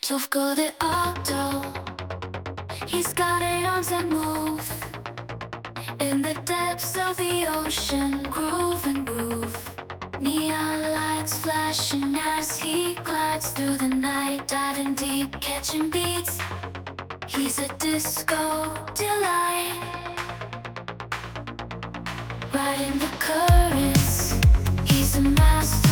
Tufko the Octo. He's got arms that move in the depths of the ocean, groove and groove. Neon lights flashing as he glides through the night, diving deep, catching beats. He's a disco delight, riding the currents. He's a master.